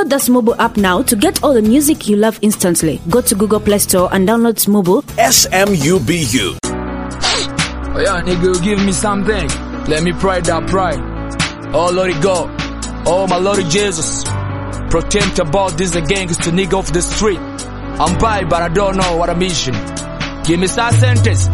Download the Smubu app now to get all the music you love instantly. Go to Google Play Store and download Smubu. SMUBU. Oh yeah, nigga, give me something. Let me pray that pride. Oh Lordy God, oh my Lord Jesus. Protect about this gangster nigga off the street. I'm by, but I don't know what I'm mission. Give me some sentence.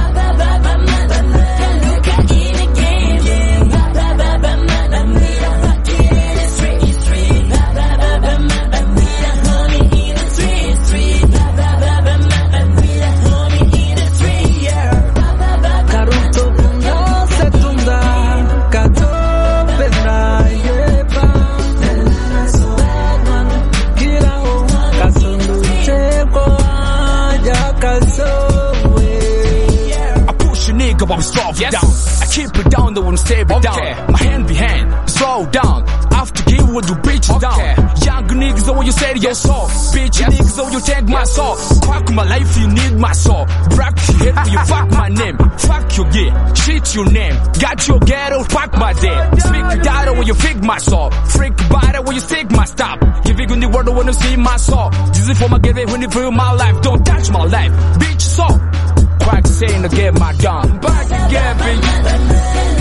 I'm slow down. I keep it down, the one stay it down. My hand behind, slow down. After give what you bitch down. Young niggas, oh you said your soul. Bitch niggas, oh you take my soul. Fuck my life, you need my soul. Brack your head, you fuck my name. Fuck your gear, shit your name. Got your ghetto, fuck my dad. Speak data when you fig my soul. Freak body when you stick my stop. You big in the world when you see my soul. This is for my get it when you feel my life. Don't touch my life, bitch soul. Crack saying to get my gun. Back again, bitch.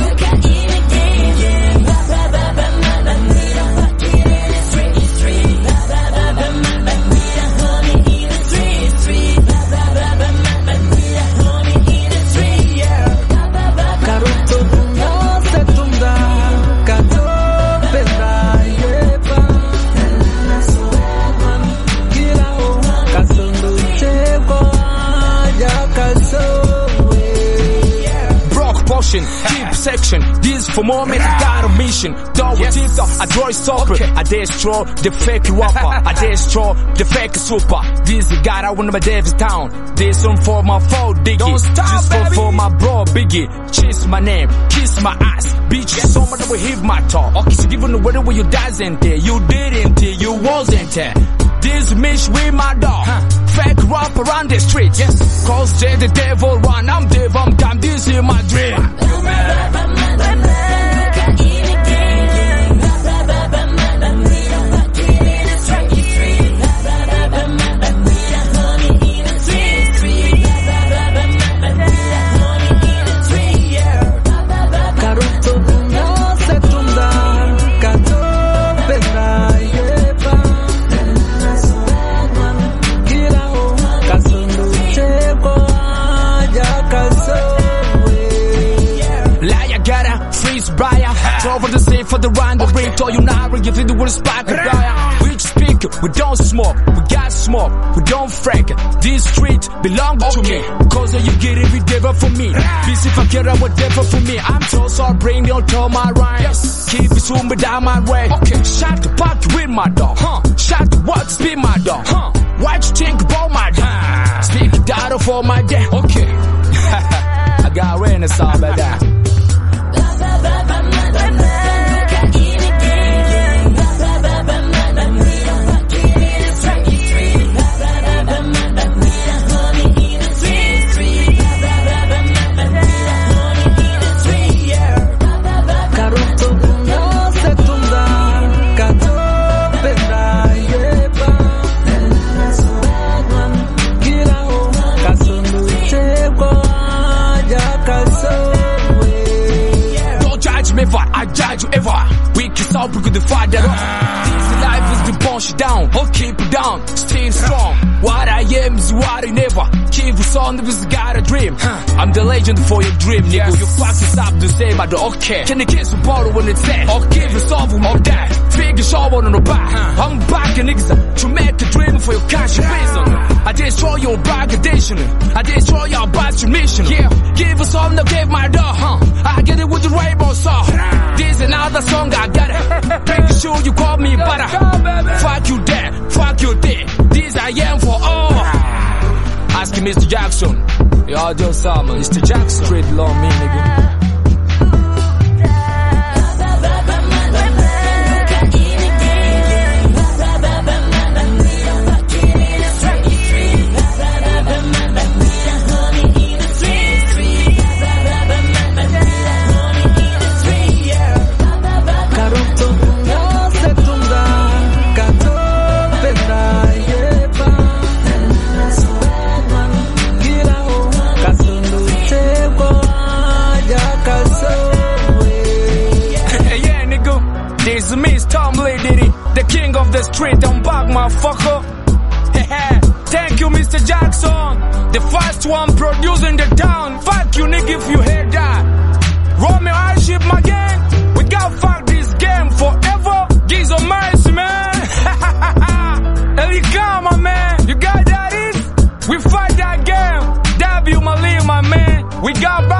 Deep section, this for moment I got a mission. Double tip up, I draw a stopper. I destroy the fake rapper. I destroy the fake super. This is God, I want my Davis town. This one for my foe diggy. Don't stop, this for my bro Biggie. Chase my name, kiss my ass. Bitch, someone that will hit my talk. Okay, so given the weather where you doesn't there. You didn't, you wasn't there. This mish with my dog. Fake rap around the street. Yes. Cause they the devil run. I'm devil, I'm damn, this is my dream. You over the safe for the round the ring. Told you now, you think the world spark a fire. We speak, we don't smoke, we got smoke, we don't freak. This street belong to me. Cause you get it, we never for me. This if I get out, whatever for me. I'm so sorry, bring don't tell my rhymes. Keep it soon, but down my way. Okay, shot the park with my dog. Shot the what, spin my dog. What you think about my dog? Speak data for my day. Okay. I got renaissance by that. I judge you ever. We can stop, we could fight that up. This life is to punch you down, or keep it down, stay strong. What I am is what I never. Keep us on, this got a dream. I'm the legend for your dream, nigga. You fuck this up the same, I do okay. Can you kiss a bottle when it's there? Or give us all from all that. Figure show on the back. I'm back, niggas, to make a dream for your cash reason. I destroy your braggadation. I destroy your bad mission. Yeah, give us all, no give my door, I get it with the rainbow song. This is another song, I got it. Make sure you call me butter. Fuck you there, fuck you there. This I am for all. Ask Mr. Jackson. Y'all just saw me. Mr. Jackson. Straight below me, nigga. of the street, I'm back, motherfucker. Thank you, Mr. Jackson, the first one producing the town. Fuck you, nigga, if you hear that. Romeo, I ship my gang. We got fuck this game forever. Give some mercy, man. Elikama, man. You got that in? We fight that game. W Mali, my man. We got back.